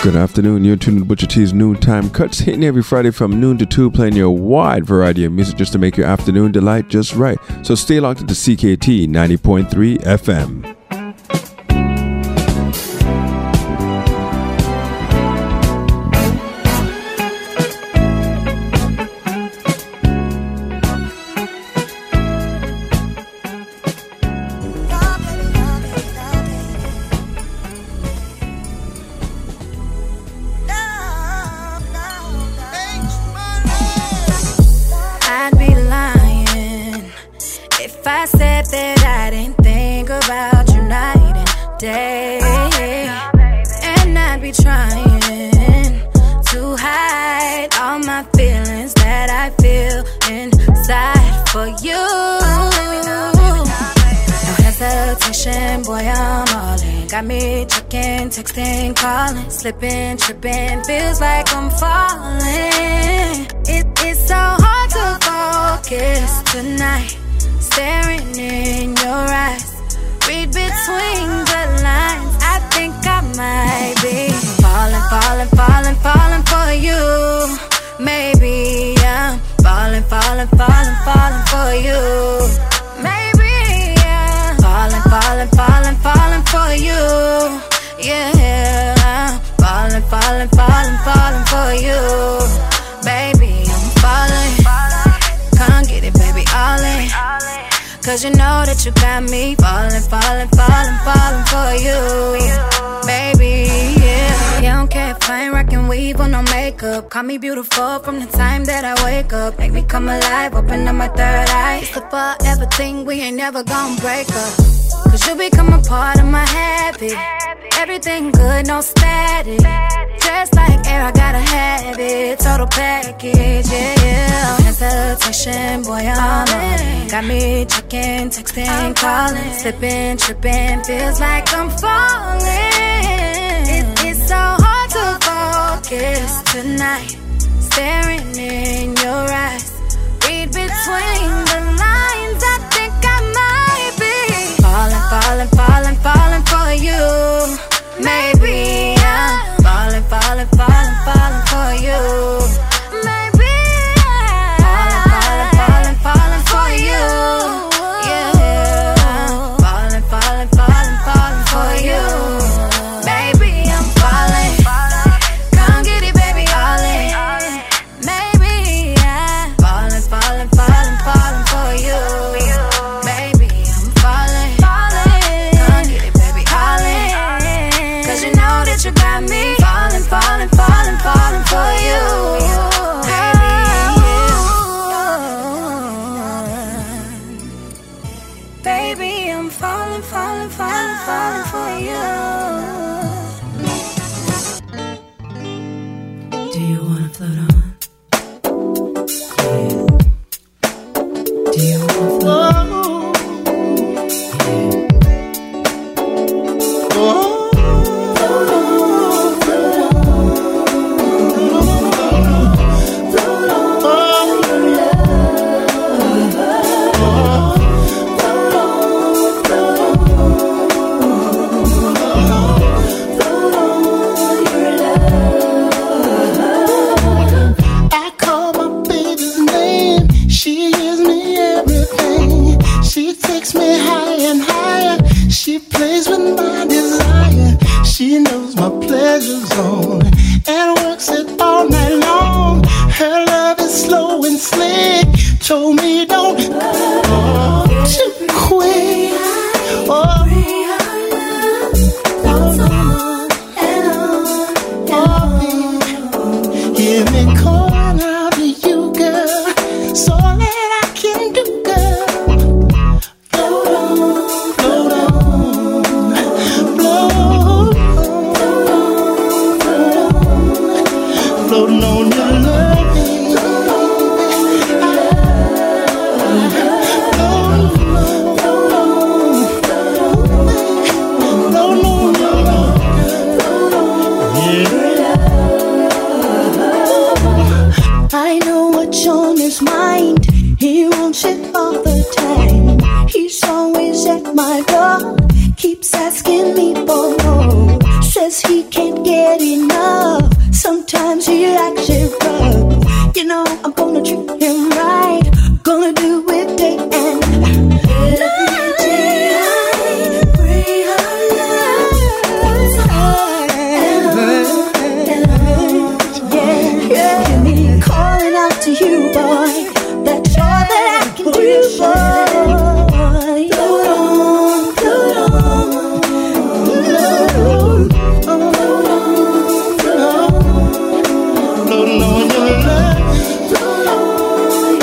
Good afternoon. You're tuned to Butcher T's Noontime Cuts, hitting every Friday from noon to 2, playing you a wide variety of music just to make your afternoon delight just right. So stay locked to CKT 90.3 FM. Texting, calling, slipping, tripping, feels like I'm falling. It's so hard to focus tonight, staring in your eyes, read between the lines. I think I might be falling for you. Maybe I'm falling for you. Maybe I'm falling for you. Yeah, I'm falling for you. Baby, I'm falling. Come get it, baby, all in. Cause you know that you got me falling for you. Baby, yeah. You don't care if I ain't rockin' weave or no makeup. Call me beautiful from the time that I wake up. Make me come alive, open up my third eye. It's the forever thing, we ain't never gonna break up. Cause you become a part of my habit. Everything good, no static. Just like air, I gotta have it. Total package, yeah. Hesitation, boy, I'm in. Got me checking, texting, calling, slipping, tripping, feels like I'm falling. It's so hard to focus tonight, staring in your eyes, read between the lines. I think I might be falling for you. Maybe I'm falling for you. Maybe I'm falling for you. Yeah, falling for you. Baby, I'm falling. Come get it, baby, all in. Maybe I'm falling for you. Baby, I'm falling. Come get it, baby, all in. Cause you know that you got me falling for you. Baby, yeah. Baby, I'm falling for you. Do you wanna float on? Yeah. Do you wanna float on? Yeah. Oh. She knows my pleasure zone and works it all night long. Her love is slow and slick. Told me don't too quick. Give me calling out to you, girl. So that I can do, girl. Float on, float on, floating on your love. I know what's on his mind. He wants it all the time. He's always at my door, keeps asking me for more. Say says he can't get enough. Sometimes he likes it rough. You know I'm gonna treat him right. Gonna do it day and night. Every day I realize yeah, me calling out to you, boy. That's all that I can do, boy. Float on, float on, float on, floating on your love, float on,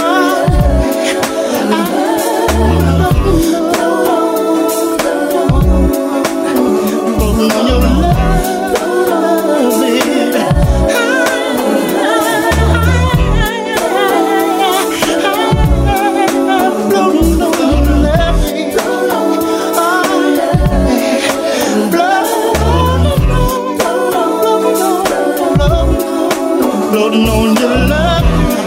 floating on your love, baby. Floating on your love,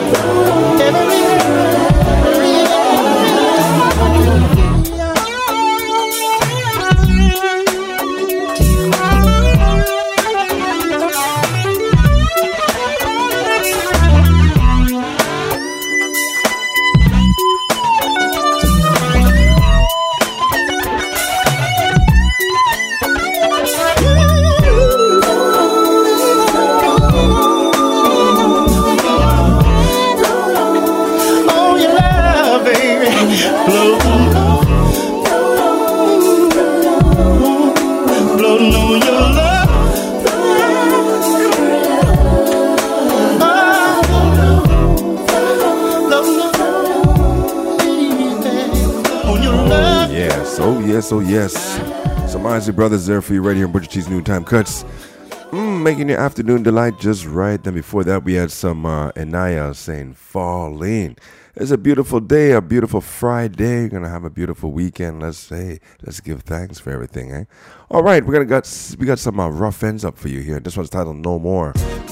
Oh yes, some Isley Brothers there for you right here in Butcher T's Noontime Cuts. Making your afternoon delight just right. Then before that we had some Anaya saying fall in. It's a beautiful day, a beautiful Friday. You're gonna have a beautiful weekend. Let's give thanks for everything, eh? All right, we got some rough ends up for you here. This one's titled No More.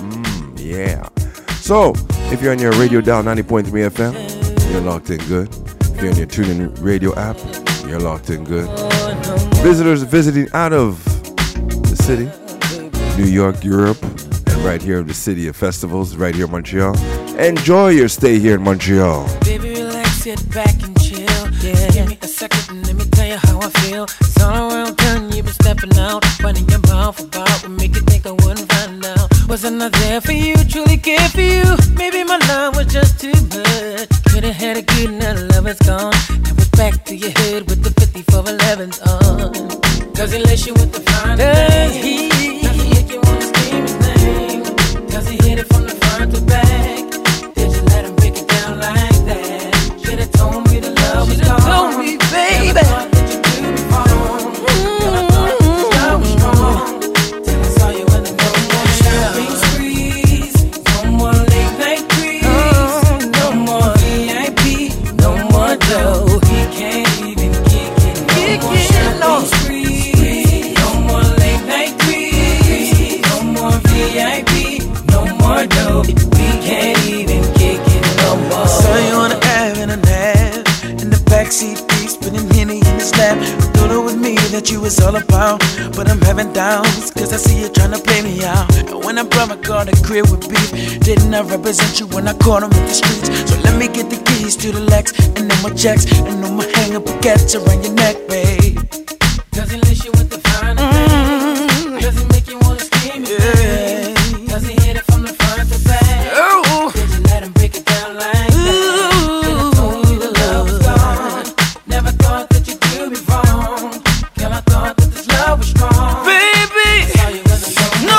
Yeah. So if you're on your radio dial 90.3 FM, you're locked in good. If you're on your TuneIn radio app, you're locked in good. Visitors visiting out of the city, New York, Europe, and right here in the city of festivals, right here in Montreal. Enjoy your stay here in Montreal. Baby, relax, sit back and chill. Yeah. Give me a second and let me tell you how I feel. It's all around town, you've been stepping out, running your mouth about what make you think I wouldn't find out. Was I not there for you, truly cared for you? Maybe my love was just too much. Could've had a good night, love is gone. Now it's back to your head with the 5411s on. Cause he lets you with the fine thing. Does he make you wanna scream his name? Does he hit it from the front to back? Did you let him break it down like that? Should've told me the love was gone. Told me, baby. Never thought that you do me wrong. Never thought that the love was strong. Till I saw you in the no more shopping sprees. No more late night creeps. No more VIP. No more dough. He can't even kick it. No more shopping sprees. No more late night creeps. No more VIP. No more dough. We can't even kick it no more. I saw you on the Ave and an Ave. In the backseat, spinning Henny in his lap. I thought it was me that you was all about, but I'm having doubts, cause I see you trying to play me out. And when I brought my car to crib with beef, didn't I represent you when I caught him in the streets? So let me get the keys to the Lex, and then my checks, and no more hang up baguettes around your neck, babe. Does he lace you with the fine thing? Does he make you wanna scream? Yeah. Does he hit it from the front to back? Oh. Did you let him break it down like that? Then I told you the love was gone. Never thought that you'd do me wrong. Girl, I thought that this love was strong. Baby, saw you in the no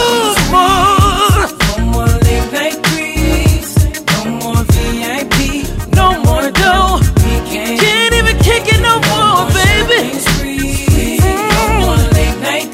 more. No more late night creeps. No more VIP. No more dough. We can't even kick it no more, baby. No more late night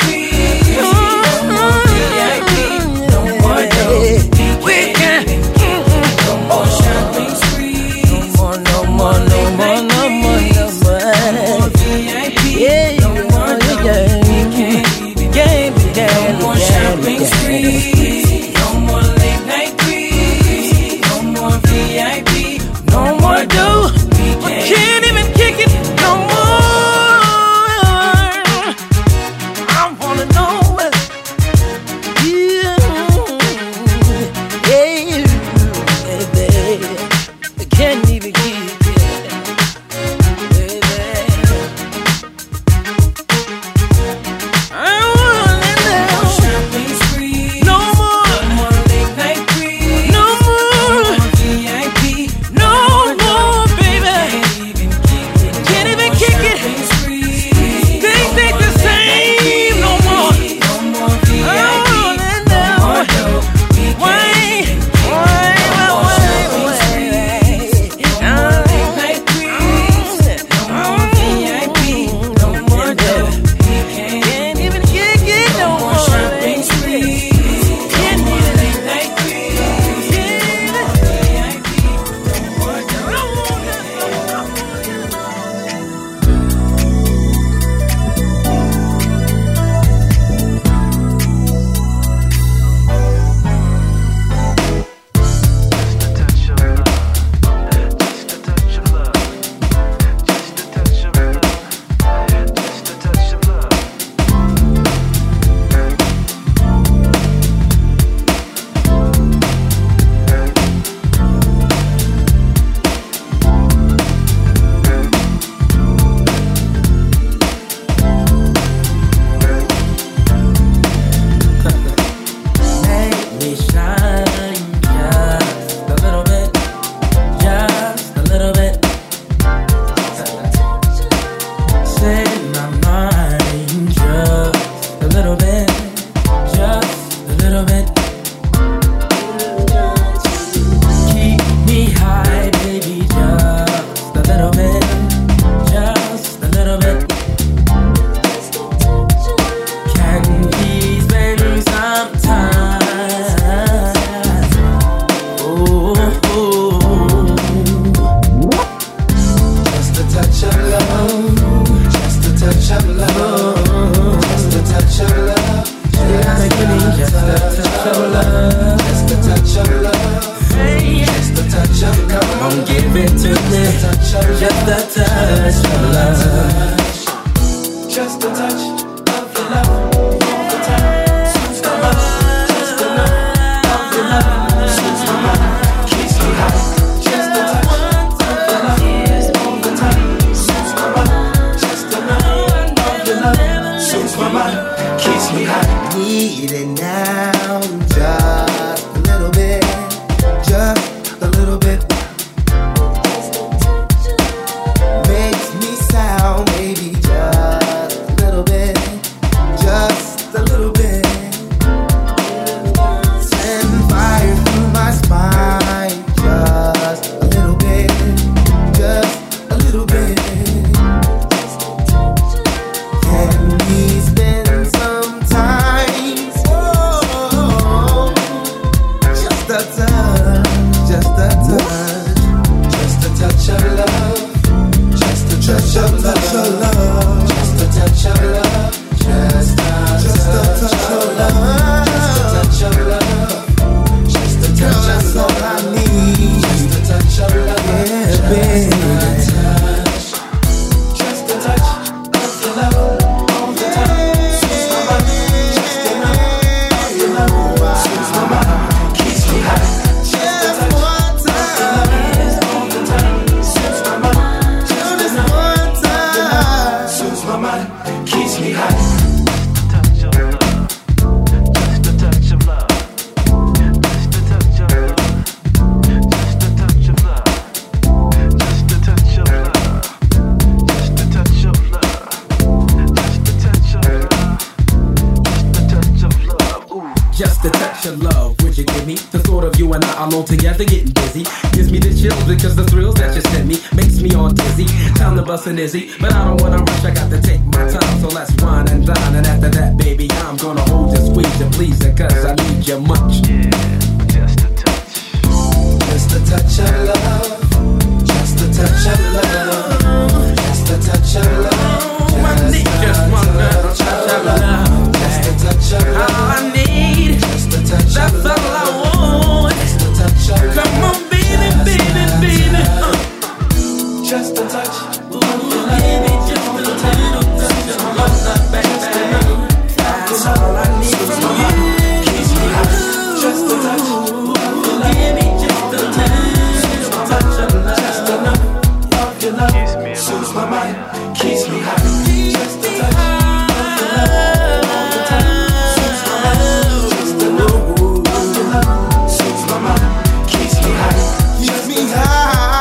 you and I alone together getting busy. Gives me the chills because the thrills that you send me makes me all dizzy. Time to bust an Izzy, but I don't wanna rush, I got to take my time. So let's wine and dine, and after that, baby, I'm gonna hold you, squeeze you, please you, cause I need you much. Yeah, just a touch. Just a touch of love. Just a touch of love. Just a touch of love. I need just one little touch of love. Just a touch of love. All I need, just a touch that's of love. all I want. Just a touch of love. Come on, baby, baby, baby. Just a touch. Give me just a little touch of love, baby. That's all I need from you. Keeps me high. Just a touch. Give me just a little touch of love. Just enough of your love. Kiss me Soothes my mind. Keeps me high. Just a touch of your love. All the time. Soothes my mind. Just enough of your love. Soothes my mind. Keeps me high. Keeps me high.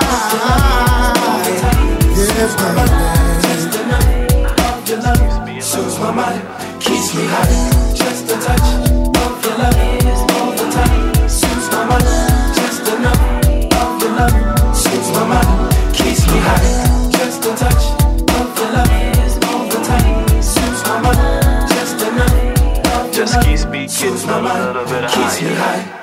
Yes, baby. Just enough of your love. Soothes my mind. Keeps me high. Just a touch of your love. All the time. Soothes my mind. Just enough of your love. Soothes my mind. Keeps me high. Just a touch of your love. All the time. Soothes my mind. Just enough of your Just love. keeps me Soothes getting my a little mind. bit Keeps me higher. high.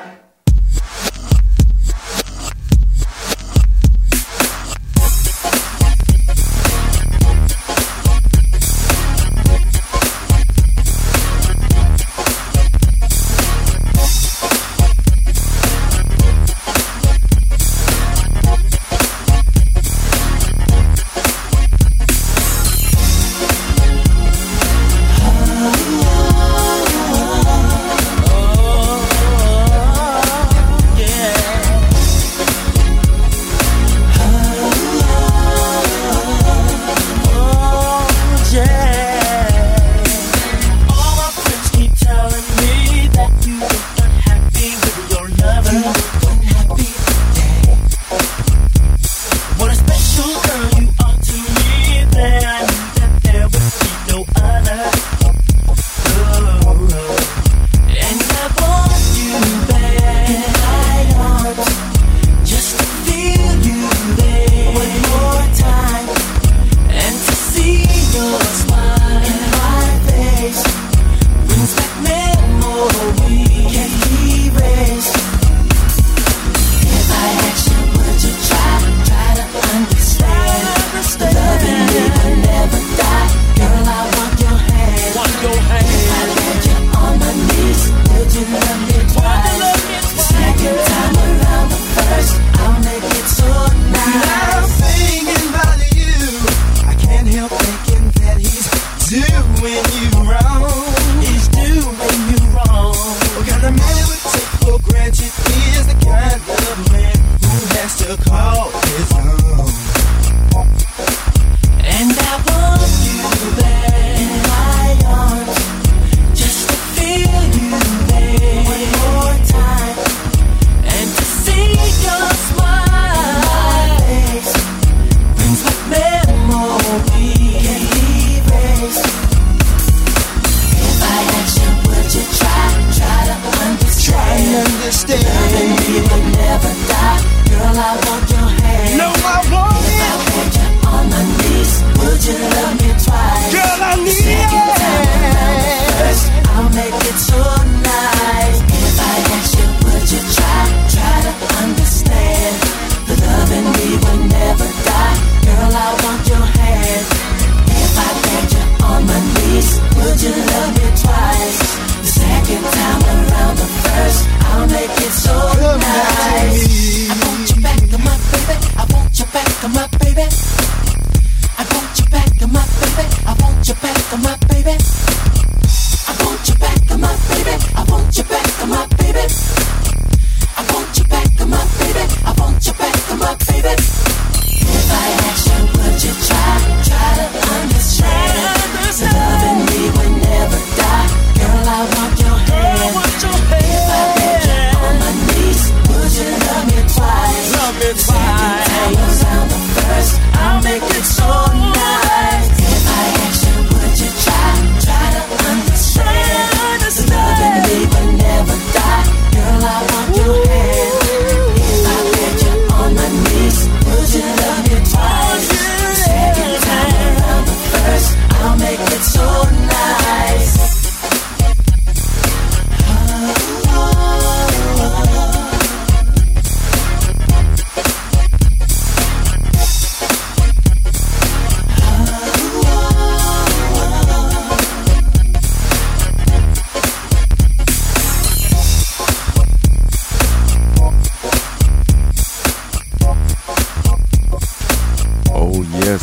Your hand.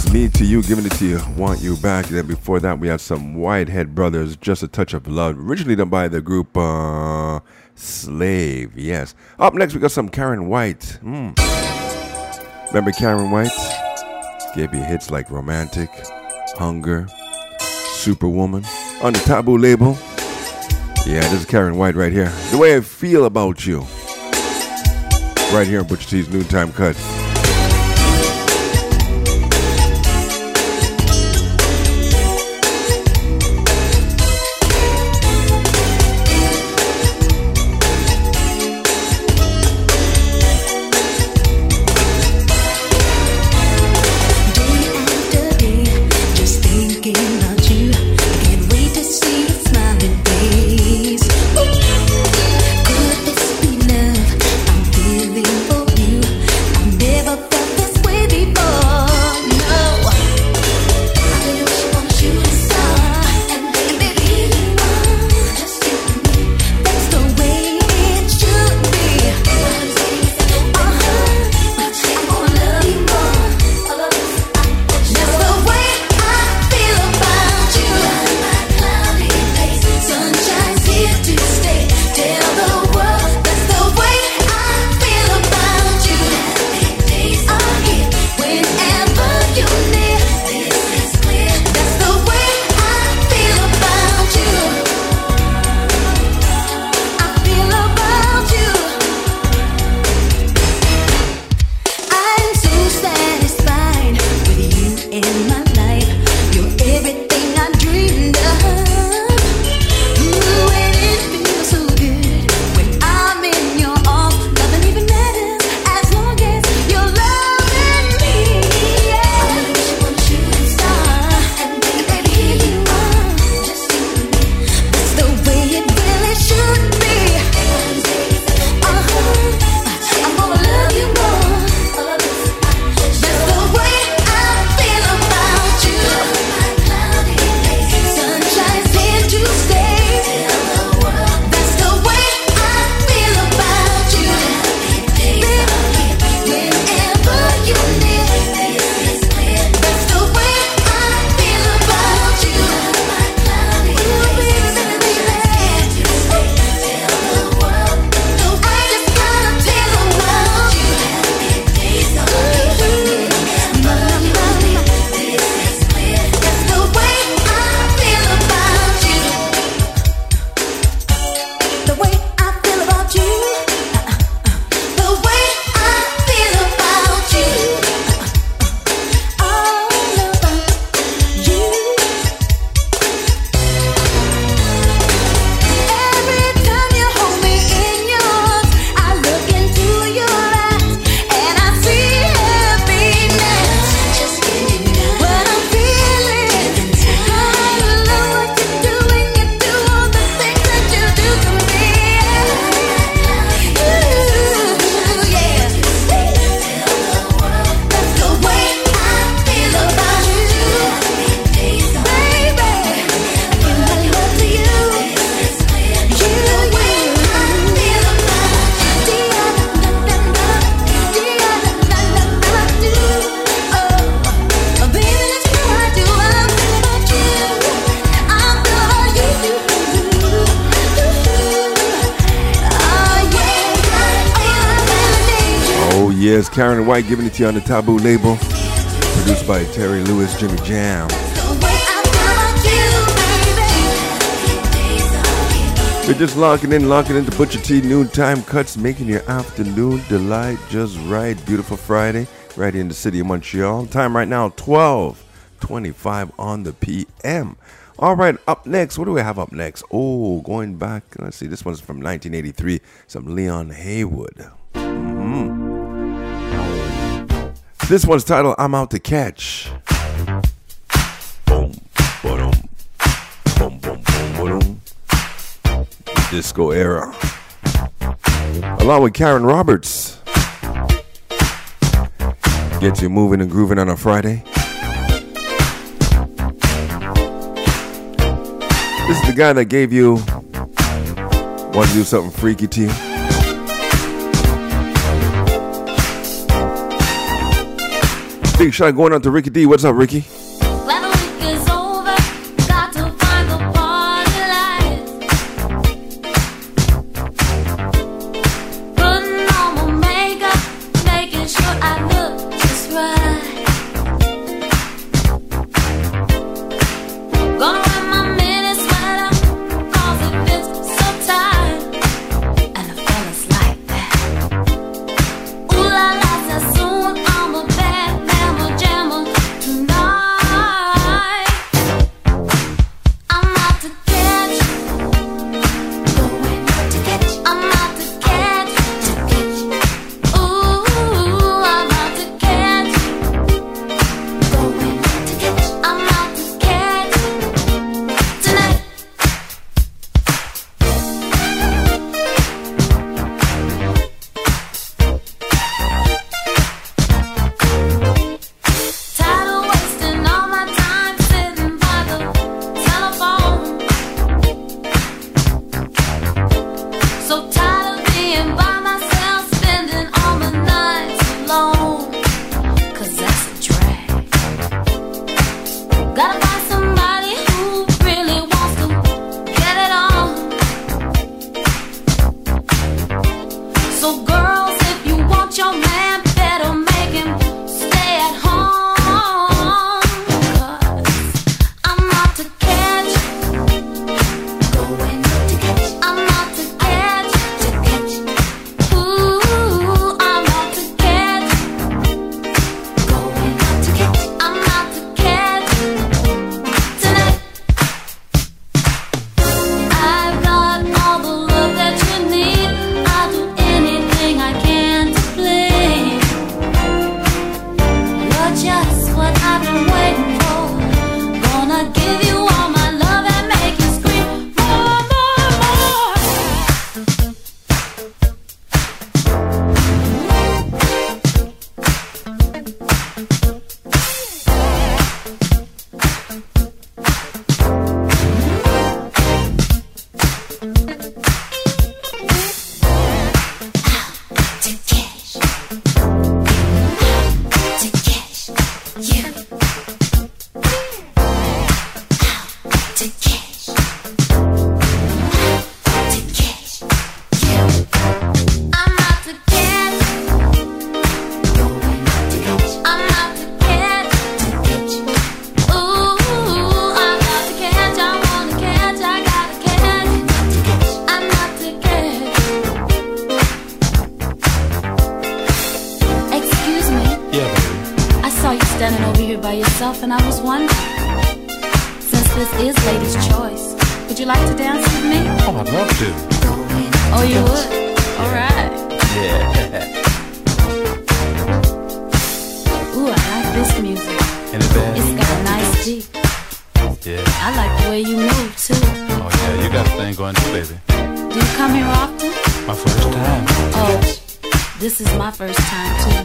Me to You, Giving It To You, Want You Back. Then before that, we had some Whitehead Brothers, Just a Touch of Love, originally done by the group Slave, yes. Up next, we got some Karen White. Remember Karen White? Gave you hits like Romantic, Hunger, Superwoman, on the Taboo label. Yeah, this is Karen White right here. The Way I Feel About You. Right here on Butcher T's Noontime Cut. Yes, Karen White giving it to you on the Taboo label. Produced by Terry Lewis, Jimmy Jam. We're just locking into Butcher T Noontime Cuts, making your afternoon delight just right. Beautiful Friday, right in the city of Montreal. Time right now, 12:25 on the PM. All right, up next, what do we have up next? Oh, going back, let's see, this one's from 1983, some Leon Haywood. This one's titled, I'm Out to Catch. Boom, boom, boom, boom, boom, boom. Disco era. Along with Karen Roberts. Get you moving and grooving on a Friday. This is the guy that gave you, want to do something freaky to you. Big shot going out to Ricky D. What's up, Ricky? When the week is over, got to find the party lights. Putting on my makeup, making sure I look just right. Gonna wear my mini sweater, 'cause it fits so tight. And the fellas like that. Ooh la la, so soon I'm a bad mamma jamma tonight. I'm out to catch, going out to catch. I'm out to catch, ooh, I'm out to catch, going out to catch. I'm out to catch tonight. Tired of wasting all my time sitting by the telephone. So tired of being by myself, spending all my nights alone. 'Cause that's a drag. Gotta find somebody who really wants to get it on. So girls, if you want your man, better make him stay at home. 'Cause I'm out to catch, going out to catch. I'm out to catch, ooh, I'm out to catch, going out to catch. I'm out to catch tonight. I've got all the love that you need. I'll do anything I can to please. You're just what I've been waiting for. Gonna give you all my love and make you scream more, more, more. To catch, you. To catch, you. I'm out to catch, I'm out to catch, ooh, I'm out to catch. I wanna catch, I gotta catch. I'm out to catch. Excuse me, Yeah, baby. I saw you standing over here by yourself, and I was wondering, since this is ladies' choice, would you like to dance with me? Oh, I'd love to. Oh, you would? All right. Yeah. Ooh, I like this music. Ain't it bad? It's got a nice beat. Yeah. I like the way you move, too. Oh, yeah. You got a thing going too, baby. Do you come here often? My first time. Oh, this is my first time, too.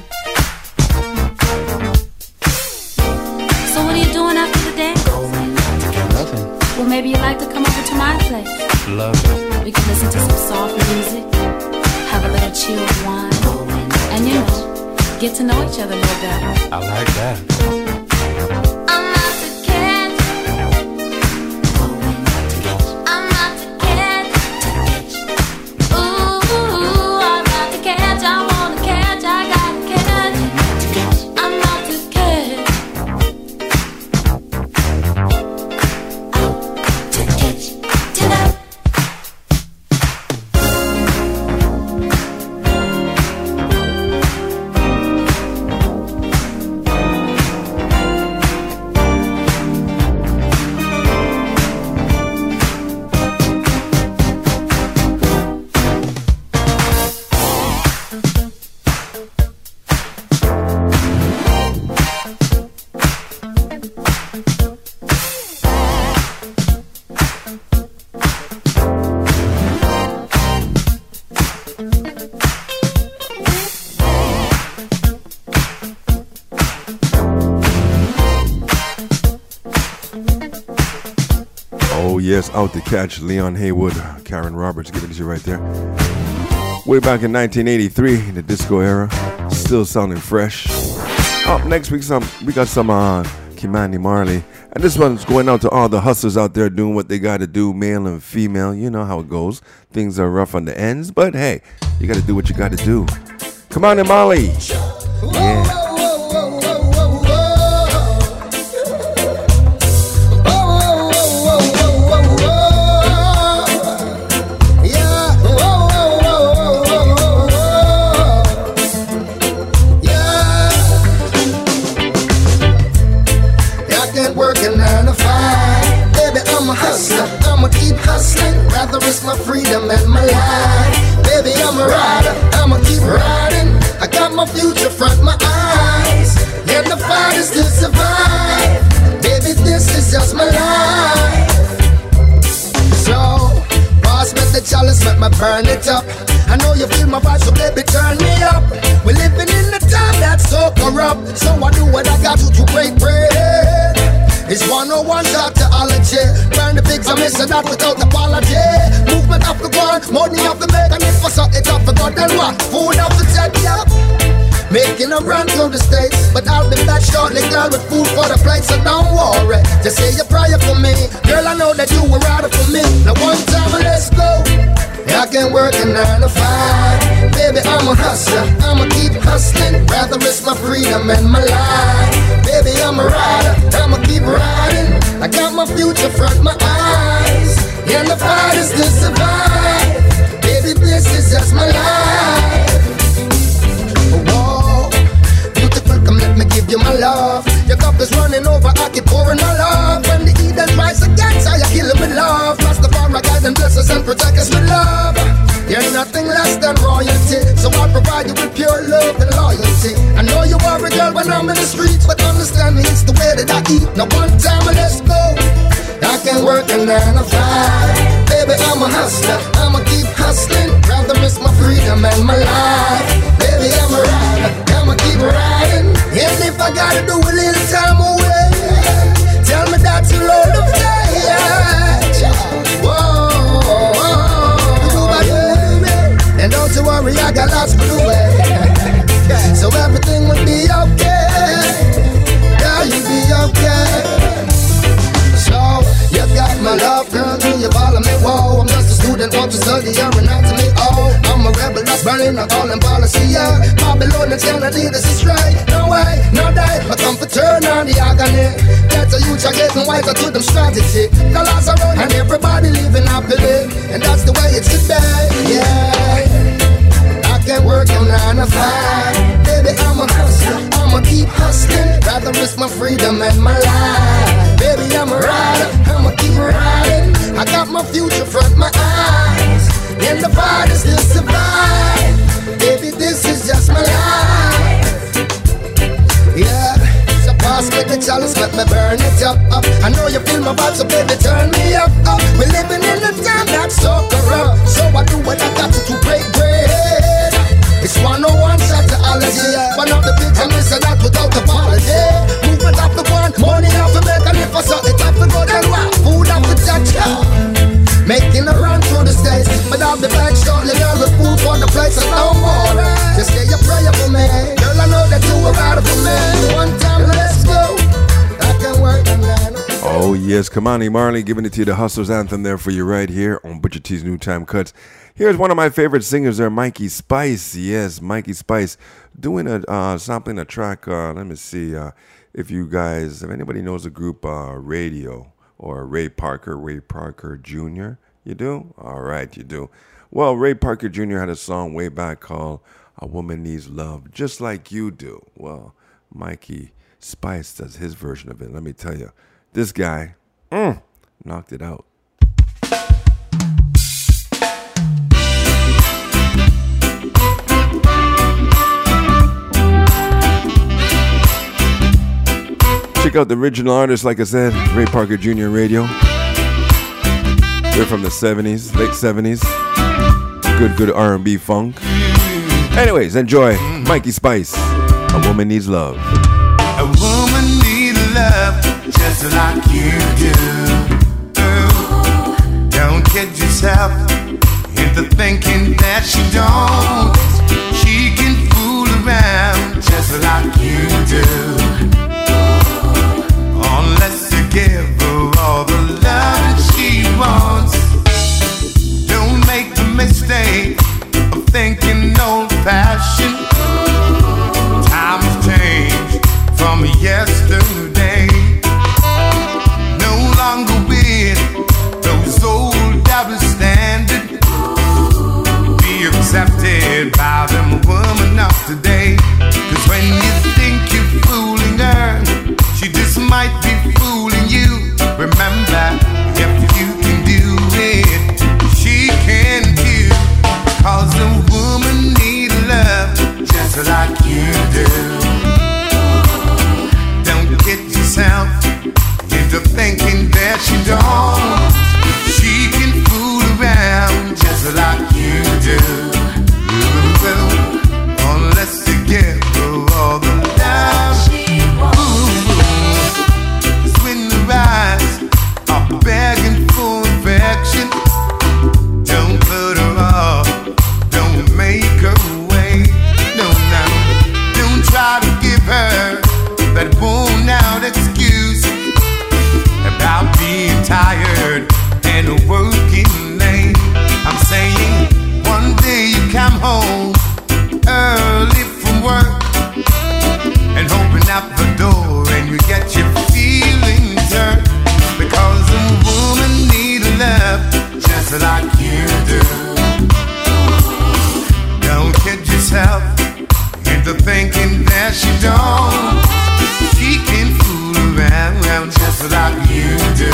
So what are you doing after the dance? Nothing. Well, maybe you'd like to come over to my place. Love it. We can listen to some soft music, have a little chilled wine, and you know, get to know each other a little better. I like that. I'm out to catch, I'm out to catch, ooh, I'm out to catch. I wanna catch, I gotta catch. I'm out to catch, tonight. yes, out to catch. Leon Haywood, Karen Roberts giving it to you right there. Way back in 1983, in the disco era, still sounding fresh. Up next week, we got some Kimani Marley. And this one's going out to all the hustlers out there doing what they got to do, male and female. You know how it goes. Things are rough on the ends, but hey, you got to do what you got to do. Come on, Molly. Yeah. Rather risk my freedom and my life. Baby, I'm a rider, I'ma keep riding. I got my future front my eyes, and the fight is to survive. Baby, this is just my life. So, boss, met the chalice, let me burn it up. I know you feel my vibe, so baby, turn me up. We're living in a time that's so corrupt, so I do what I got to break bread. It's 101 shot to ology. Burn the pigs, I'm missing out without apology. Movement off the ground, money off the make. And if I suck it off the god, then what? Food off the tech, yeah. Making a run through the states, but I'll be back shortly, girl, with food for the plate, so don't worry. Just say your prayer for me. Girl, I know that you were out for me. Now one time, let's go. I can work a 9 to 5. Baby, I'm a hustler, I'ma keep hustling. Rather risk my freedom and my life. Baby, I'm a rider, I'ma keep riding. I got my future front my eyes, and the fight is to survive. Baby, this is just my life. Whoa, beautiful, come let me give you my love. Your cup is running over, I keep pouring my love. When the Eden rise against, I kill him with love. Rastafari guide and bless us and protect us with love. You're nothing less than royalty, so I provide you with pure love and loyalty. I know you are a girl when I'm in the streets, but understand me, it's the way that I eat. Now one time, let's go. I can work a 9 to 5. Baby, I'm a hustler, I'ma keep hustling. Rather risk my freedom and my life. Baby, I'm a rider, I'ma keep riding. And if I gotta do a little time away, tell me that you'll hold the flight. Whoa. And don't you worry, I got lots for the way. So everything will be okay. Yeah, you'll be okay. So, you got my love, girl, do you follow me? Whoa, I'm just a student, want to study, you're an me. Oh, I'm a rebel that's burning, I'm calling policy, yeah. Babylonians cannot lead us astray. No way, no day, I come for turn on the agony. That's a youth are getting wiser to them strategy. The laws are running, and everybody living happily. And that's the way it should be, yeah. I can work a 9 to 5. Baby, I'm a hustler, I'ma keep hustling. Rather risk my freedom and my life. Baby, I'm a rider, I'ma keep riding. I got my future front my eyes, and the fight is to survive. Baby, this is just my life. Yeah, so pass me the chalice, let me burn it up. I know you feel my vibe, so baby, turn me up. We're living in a time that's so corrupt, so I do what I got to break bread. It's 101 shot to allergy. One of the pigs, I'm missing out without apology. Movement off the one, money off the make. And if I saw it, I have to go then what? Food off the touch, making a run through the states, but I'll be back shortly, girl, with food for the place. So no more, just say your prayer for me. Girl, I know that you were out for me. One time, let's go. I can work on that. Oh yes, Kimani Marley giving it to you, the Hustlers anthem there for you right here on Butcher T's New Time Cuts. Here's one of my favorite singers there, Mikey Spice. Yes, Mikey Spice doing a sampling a track. Let me see if anybody knows the group Radio or Ray Parker Jr. You do? All right, you do. Well, Ray Parker Jr. had a song way back called "A Woman Needs Love," just like you do. Well, Mikey Spice does his version of it. Let me tell you, this guy knocked it out. Check out the original artist, like I said, Ray Parker Jr. Radio. They're from the 70s, late 70s. Good R&B funk. Anyways, enjoy Mikey Spice, "A Woman Needs Love." A woman needs love just like you do. Don't get yourself into thinking that she don't. She can fool around just like you do. in a working lane. I'm saying one day you come home early from work and open up the door and you get your feelings hurt because a woman needs love just like you do. Don't kid yourself into thinking that she don't. She can fool around just like you do.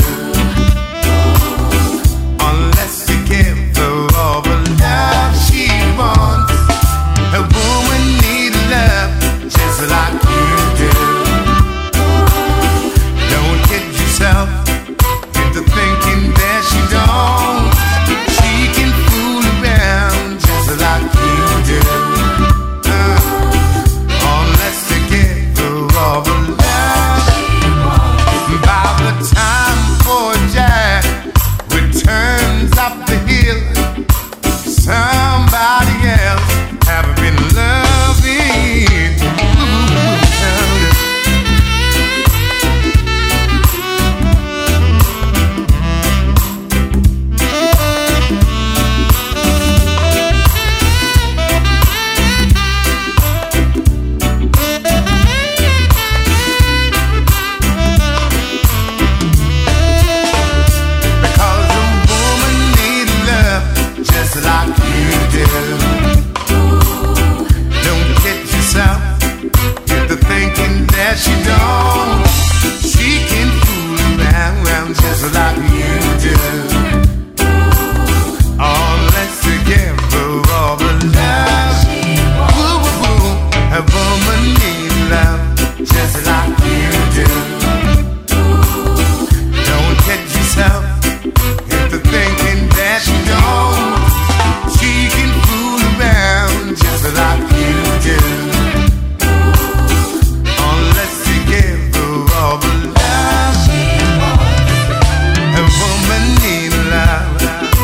Unless you give her all the love she wants. A woman needs love just like you do. Don't kid yourself into thinking that she don't. She can fool around just like you do. Unless you give her all the love she wants. By the time poor Jack returns up the hill, somebody else have been loving. Because a woman needs love just like you do. Don't get yourself into thinking that she don't. She can fool around just like you do. Unless you give her all the love. A woman needs love just like you do. Don't get yourself into thinking that she don't. She can fool around just like you do. Unless you give her all the love she wants. A woman needs love.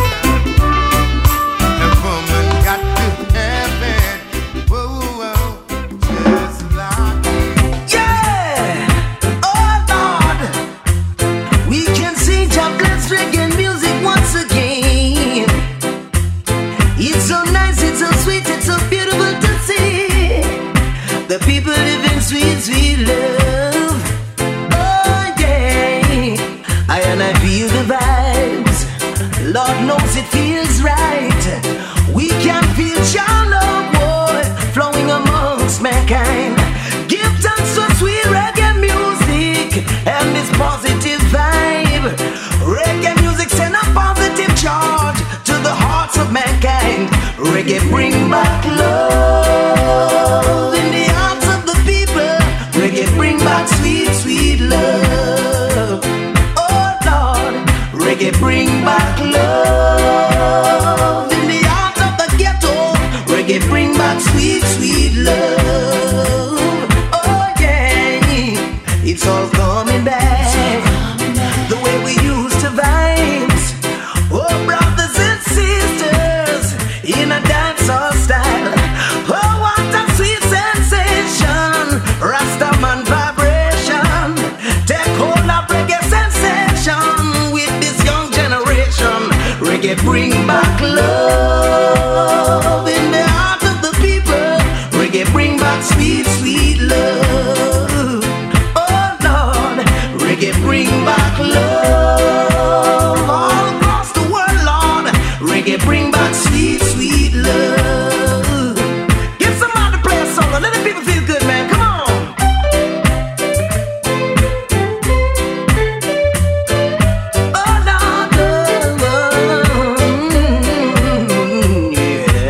A woman got to have it. Whoa, whoa, just like you. Yeah! Oh Lord, we can see Jablet's reggae music once again. It's so nice, it's so sweet, it's so beautiful to see. The people live in sweet, sweet love. Oh yeah, I feel the vibes. Lord knows it feels right. We can feel your love, boy, flowing amongst mankind. Give thanks for sweet reggae music and this positive vibe. Reggae music send a positive charge to the hearts of mankind. Reggae bring back love in the hearts of the people. Reggae bring back sweet, sweet love. Oh Lord, reggae bring back love in the heart of the ghetto. Reggae bring back sweet, sweet love. Oh yeah, it's all coming back. The way we used to vibes. Oh brothers and sisters, in a dancehall style. Oh what a sweet sensation. Rastaman vibration. Take hold of reggae sensation with this young generation. Reggae bring back love in the heart of the people. Reggae bring back sweet, sweet love. Oh Lord, reggae bring back love all across the world, Lord. Reggae bring back sweet, sweet love. Get somebody to play a song and let the people feel good, man. Come on. Oh Lord, yeah.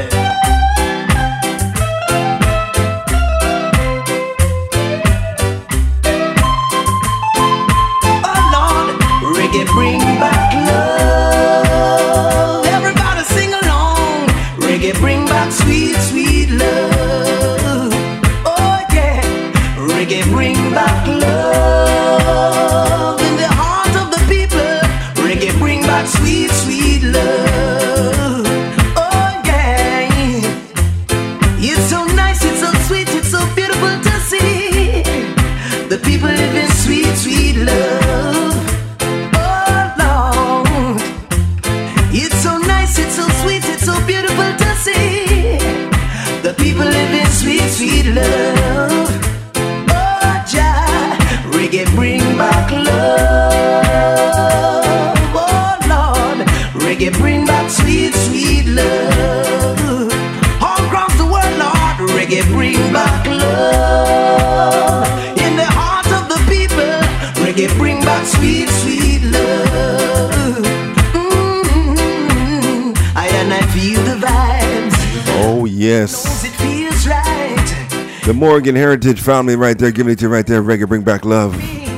Oh Lord, reggae bring back love. Everybody sing along. Reggae bring back sweet, sweet love. Oh yeah, reggae bring back love in the heart of the people. Reggae bring back sweet, sweet love. Oh yeah, it's so nice, it's so sweet, it's so beautiful to see. The people live in sweet, sweet love. Oh Lord, sweet, sweet love. I feel the vibes. Oh, yes. It feels right. The Morgan Heritage family right there, giving it to you right there. Reggae, bring back love.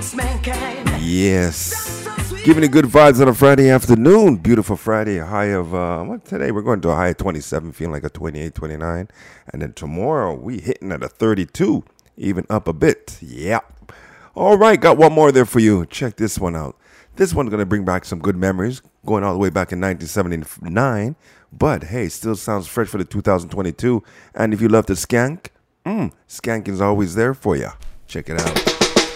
Yes. Giving you good vibes on a Friday afternoon. Beautiful Friday. A high of, today we're going to a high of 27, feeling like a 28, 29. And then tomorrow we hitting at a 32, even up a bit. Yeah. All right, got one more there for you. Check this one out. This one's going to bring back some good memories, going all the way back in 1979. But hey, still sounds fresh for the 2022. And if you love to skank, skanking's always there for you. Check it out.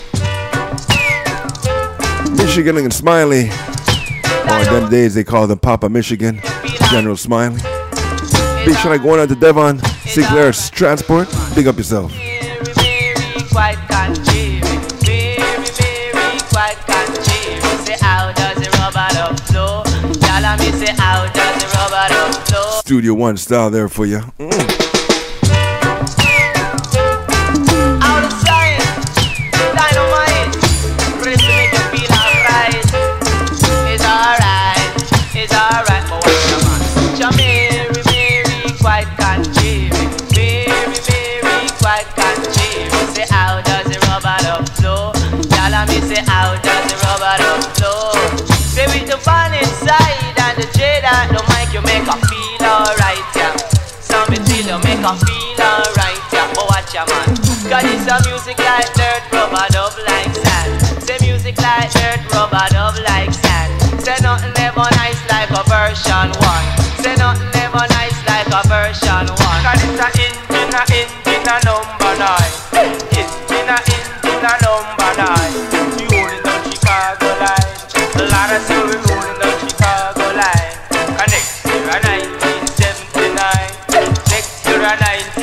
Michigan and Smiley. Or them days they call them Papa Michigan. General Smiley. Big shout out going out to Devon Sinclair's Transport. Big up yourself. Quite country, very, very quite country. Say how does the rubber dub flow? Tell me say how does the rubber dub flow? Studio One style there for you. Out of science, dynamite, race to make you feel alright. It's alright, but what's your man? Jamairy, very quite country, very, very quite country. Say how does the rubber dub flow? Tell me say how does the rubber dub flow? Say with the fun inside and the jade at the mic you make her feel alright, yeah. Some feel you make her feel alright, yeah. But watch your man, cause it's a music like dirt, rubber dub like sand. Say music like dirt, rubber dub like sand. Say nothing ever nice like a version 1. Say nothing ever nice like a version 1. Cause it's a engine a number 9. Engine a number 9. We holding down Chicago line. A lot of say we holding down Chicago line. And next year a 1979. Next year a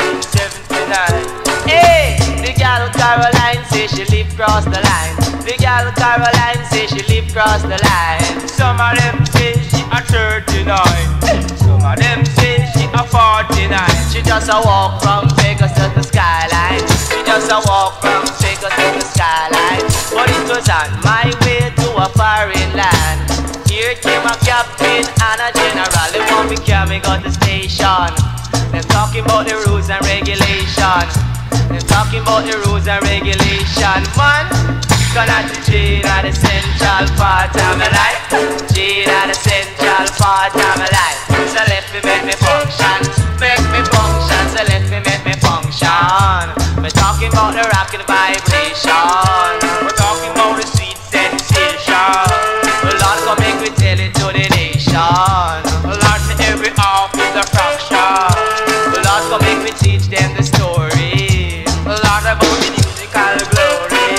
1979. Hey, the gal Caroline say she live cross the line. The gal Caroline say she live cross the line. Some of them say she a 39. Some of them say she a 49. She just a walk from Vegas to the skyline. She just a walk from Vegas to the skyline. But it was on my way to a foreign land. Here came a captain and a general. They want me carry me go to the station. They're talking about the rules and regulations. They're talking about the rules and regulations. Man, gonna to Jane at the central part of my life. Jane at the central part of my life. So let me make me function. Make me function. So let me make me function. We're talking about the rockin' vibration. We're talking about the sweet sensation. Lord, come make me tell it to the nation. Lord, to every half is a fraction. Lord, come make me teach them the story. Lord, about the musical glory.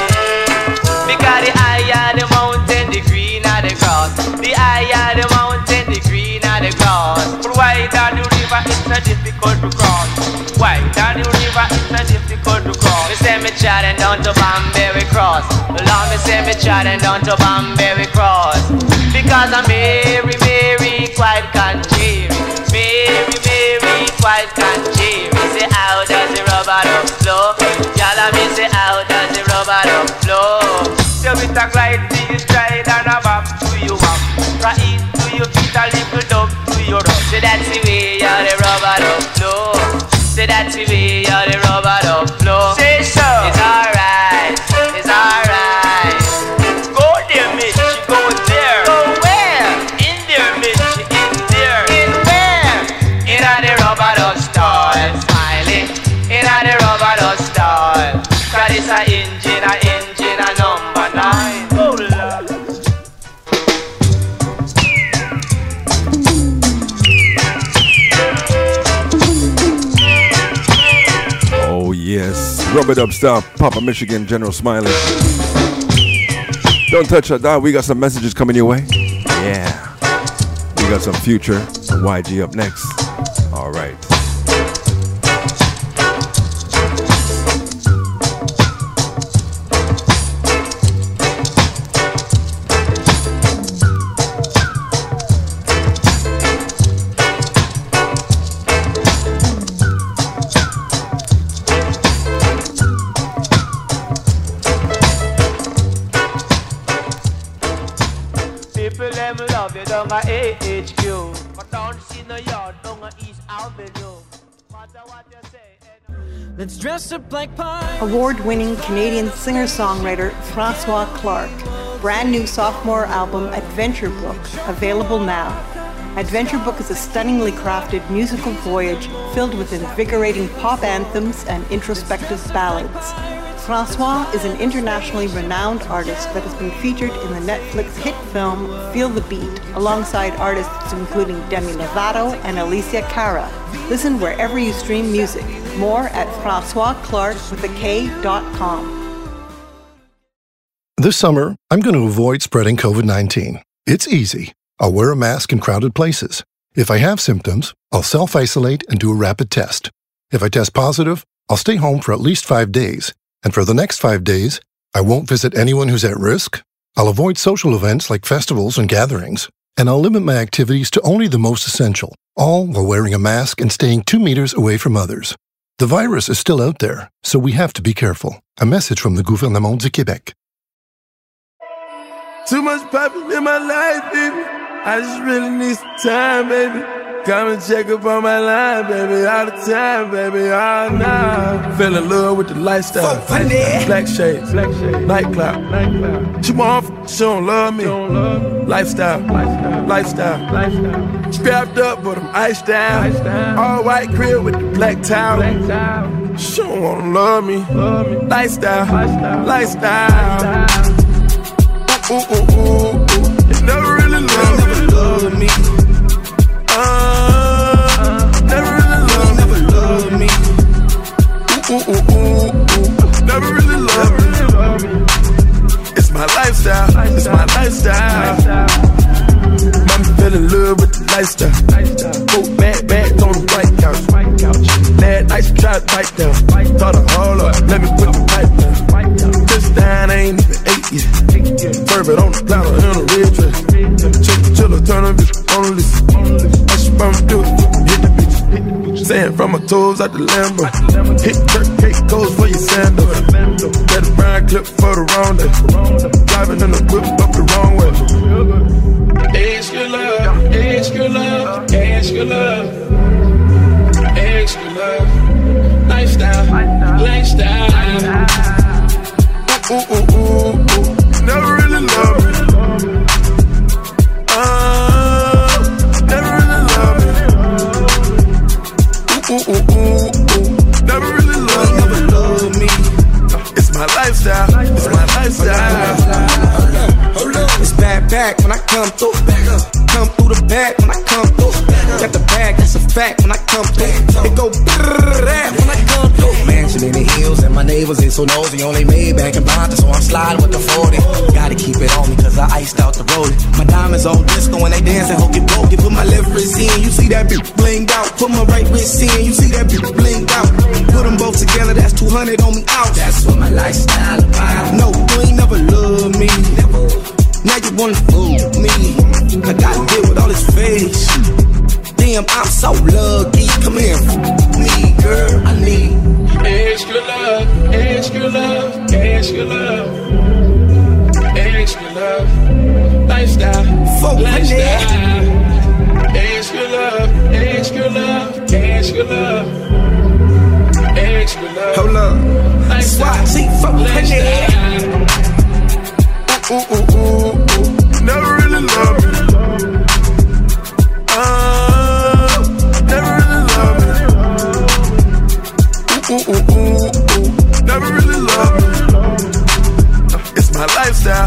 Because the higher the mountain, the greener the grass. The higher the mountain, the greener the grass. But wider the river, it's so difficult to cross. Wider the river, it's so difficult to cross. Me say me chatting down to Banbury Cross. Lord, me say me chatting down to Banbury Cross. Because I'm very, very quite country. Very, very quite country. Me say how does the rubber dub flow? Y'all me say how does the rubber dub flow? So we talk like this, stride and a bop to you up. Right to your feet, a little dub to your up. Say that's the way you're the rubber dub flow. Say that's the way you're the rubber dub flow. Say so. It's alright. It's alright. Go there, Mitch. Go there. Go where? In there, Mitch. In there. In where? In the rubber dub style. Smiling. In the rubber dub style. Cause it's a engine, a number 9. Oh, Lord. Oh, yes. Rubber dub style, Papa Michigan, General Smiley. Don't touch that dial. We got some messages coming your way. Yeah. We got some Future and YG up next. All right. love you down at AHQ. But don't see no yard down at East Avenue. Matter what you say. Let's dress up like pie. Award-winning Canadian singer-songwriter Francois Clark. Brand new sophomore album Adventure Book, available now. Adventure Book is a stunningly crafted musical voyage filled with invigorating pop anthems and introspective ballads. Francois is an internationally renowned artist that has been featured in the Netflix hit film Feel the Beat, alongside artists including Demi Lovato and Alicia Cara. Listen wherever you stream music. More at FrancoisClark.com. This summer, I'm going to avoid spreading COVID-19. It's easy. I'll wear a mask in crowded places. If I have symptoms, I'll self-isolate and do a rapid test. If I test positive, I'll stay home for at least 5 days. And for the next 5 days, I won't visit anyone who's at risk. I'll avoid social events like festivals and gatherings. And I'll limit my activities to only the most essential, all while wearing a mask and staying 2 meters away from others. The virus is still out there, so we have to be careful. A message from the Gouvernement du Québec. Too much poppin' in my life, baby. I just really need some time, baby. Come and check up on my line, baby. All the time, baby. All night. Fell in love with the lifestyle. Black shades, nightclub. She want, she don't love me. Lifestyle. Strapped up, but I'm iced down. All white crib with the black towel. She don't wanna love me. Lifestyle. Ooh, ooh, ooh, ooh. You never really love me. Never really love me. Ooh, ooh, ooh, ooh. Never really love me. It's my lifestyle. Mama fell in love with the lifestyle. Both bad on the white couch. Last night she tried to bite down. Thought her hold up, let me put the pipe down. This time I ain't even 8 yet. Turbid on the platter in a red dress. Chiller, turn on the list. What she bound to do? Hit the bitch. Sand from my toes out the Lambo. Hit Kirk cake goes for your sandal. Get a brown clip for the rounder. Driving in the whip up the wrong way. Extra love. Lifestyle. Ooh, ooh, ooh, ooh. Never really love me. Never really love me. Ooh, ooh, ooh, ooh. Never really love me. It's my lifestyle. It's back when I come through. Come through the back when I come through. Got the bag, that's a fact when I come through. It go when I come through. Mansion in the hills and my neighbors ain't so nosy. Only made back in Bonta, so I'm sliding with the 40. Gotta keep it on me cause I iced out the road. My diamonds on disco when they dance and hope it broke. You put my left wrist in, you see that bitch blinged out. Put my right wrist in, you see that bitch blinged out. Put them both together, that's 200 on me out. That's what my lifestyle about. No, you ain't never loved me. Now you wanna fool me. I gotta deal with all this face. Damn, I'm so lucky. Come here, me, girl. I need extra love. Lifestyle. Extra love. Hold up. Swati for lifestyle. Ooh, ooh, ooh, ooh. Never really love me. Never really love me. Ooh, ooh, ooh, ooh. Never really love me. It's my lifestyle.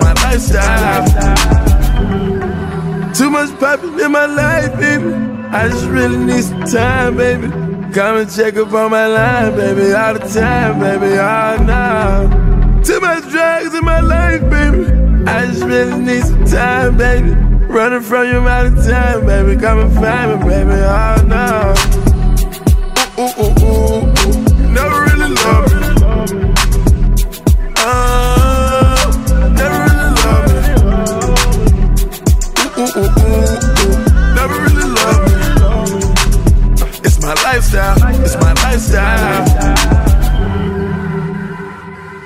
Too much poppin' in my life, baby. I just really need some time, baby. Come and check up on my line, baby. All the time, baby. All night. Too much drugs in my life, baby. I just really need some time, baby. Running from you all the time, baby. Come and find me, baby. Oh, no. Ooh, ooh, ooh, ooh. Never really love me. Never really love me. Ooh, ooh, ooh, ooh. Never really love me. It's my lifestyle.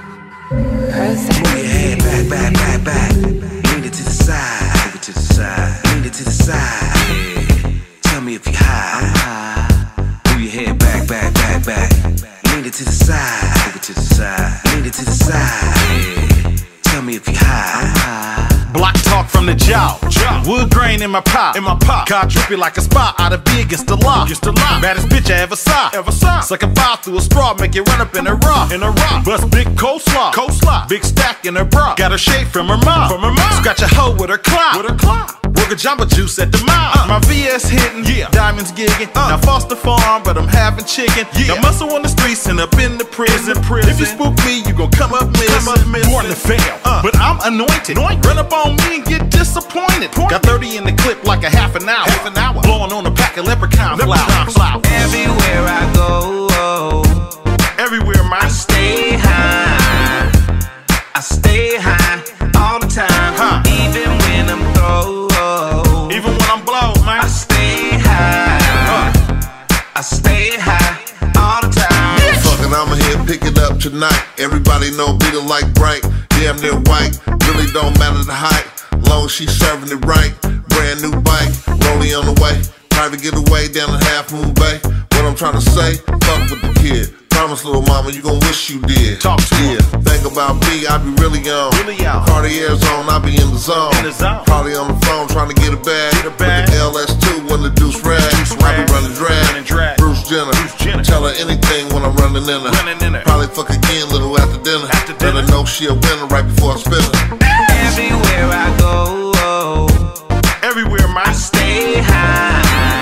Move your head back. Bring it to the side. it to the side. Yeah. Tell me if you high. Move your head back, back, back, back. Lean it to the side. Move it to the side. Lean it to the side. Yeah. Tell me if you high. Block talk from the jaw. Wood grain in my pot. Car drippy like a spot out of B against the law. Baddest bitch I ever saw. Suck a ball through a straw, make it run up in a raw. Bust big coleslaw. Big stack in her bra. Got her shade from her mom. Scratch a hoe with her claw. Work a jamba juice at the mall. My VS hitting, diamonds gigging. Now Foster Farm, but I'm having chicken. Got muscle on the streets and up in the prison. If you spook me, you gon' come up missing. Born to fail, but I'm anointed. Run up on me and get disappointed. Got 30 in the clip like a half an hour. Blowing on a pack of leprechaun flowers. Everywhere I go, everywhere I stay high. I stay high all the time, even when I'm through. Even when I'm blow, man. I stay high. I stay high all the time. Fucking, I'ma here pick it up tonight. Everybody know beat it like bright. Damn near white. Really don't matter the height. Long as she serving it right. Brand new bike. Rollie on the way. Private getaway down in Half Moon Bay. What I'm trying to say, fuck with the kid. Promise, little mama, you gon' wish you did. Talk to me. Think about me, I be really on. Cartier's on, I be in the zone. Probably on the phone trying to get a bag. With the LS2 when the deuce rag. I be running drag. Bruce Jenner. Tell her anything when I'm running in her. Probably fuck again, little after dinner. Let her know she a winner right before I spin her. Everywhere I go, everywhere I stay high.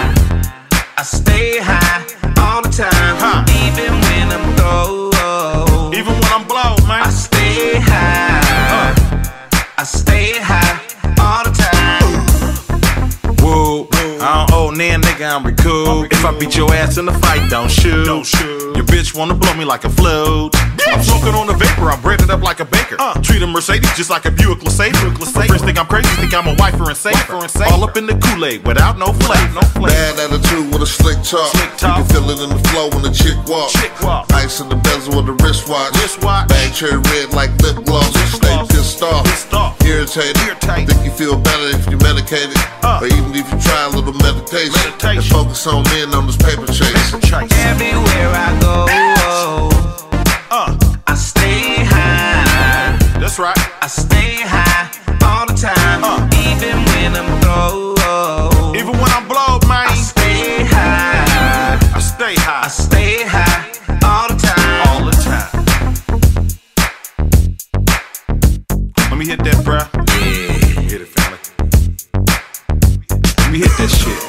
I stay high all the time, even when I'm through. Even when I'm blow, man. I stay high. I stay high all the time. Whoa, I don't owe nan nigga, I'm recool. If I beat your ass in the fight, don't shoot. Your bitch wanna blow me like a flute. I'm smoking on the vapor, I'm breaded up like a baker. Treat a Mercedes just like a Buick LeSabre. My friends think I'm crazy, think I'm a wifer and safer. All up in the Kool-Aid without no flavor. Bad attitude with a slick talk. You can feel it in the flow when the chick walk. Ice in the bezel with the wristwatch. Bag cherry red like lip gloss. Stay pissed off. Irritated. Think you feel better if you medicated. Or even if you try a little meditation. And focus on men on this paper chase. Everywhere I go, I stay high. That's right. I stay high all the time, even when I'm through. Even when I'm blow, man. I stay high. I stay high. I stay high all the time. All the time. Let me hit that, bruh. Yeah. Hit it, family. Let me hit that shit.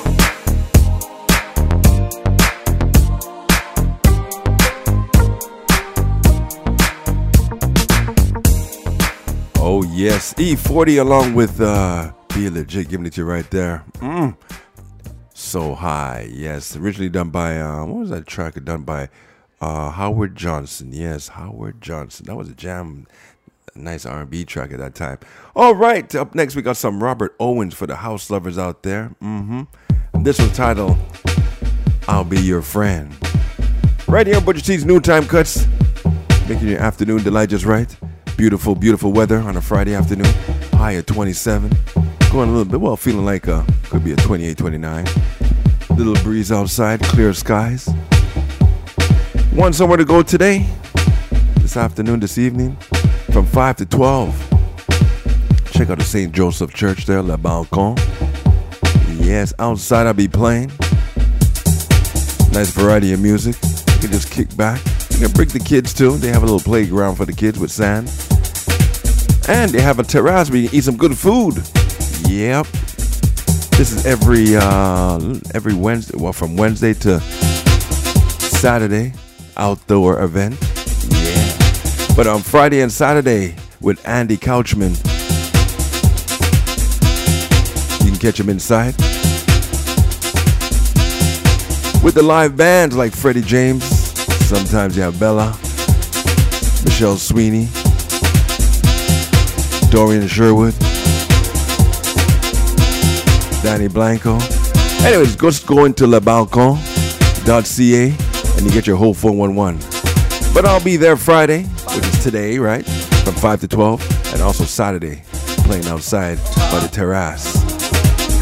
Oh yes, E40 along with Be Legit, giving it to you right there. So High, yes. Originally done by what was that track done by Howard Johnson? Yes, Howard Johnson. That was a jam, a nice R&B track at that time. All right, up next we got some Robert Owens for the house lovers out there. And this one's titled "I'll Be Your Friend." Right here on Butcher T's Noontime Cuts, making your afternoon delight just right. Beautiful, beautiful weather on a Friday afternoon. High at 27. Going a little bit, well, feeling like could be a 28, 29. Little breeze outside, clear skies. One somewhere to go today, this afternoon, this evening, from 5 to 12. Check out the St. Joseph Church there, Le Balcon. Yes, outside I'll be playing. Nice variety of music. You can just kick back. You can bring the kids too. They have a little playground for the kids with sand. And they have a terrace where you can eat some good food. Yep. This is every Wednesday, well, from Wednesday to Saturday, outdoor event. Yeah. But on Friday and Saturday with Andy Couchman, you can catch him inside. With the live bands like Freddie James. Sometimes you have Bella, Michelle Sweeney, Dorian Sherwood, Danny Blanco. Anyways, just go into lebalcon.ca and you get your whole 411. But I'll be there Friday, which is today, right? From 5 to 12. And also Saturday, playing outside by the terrace.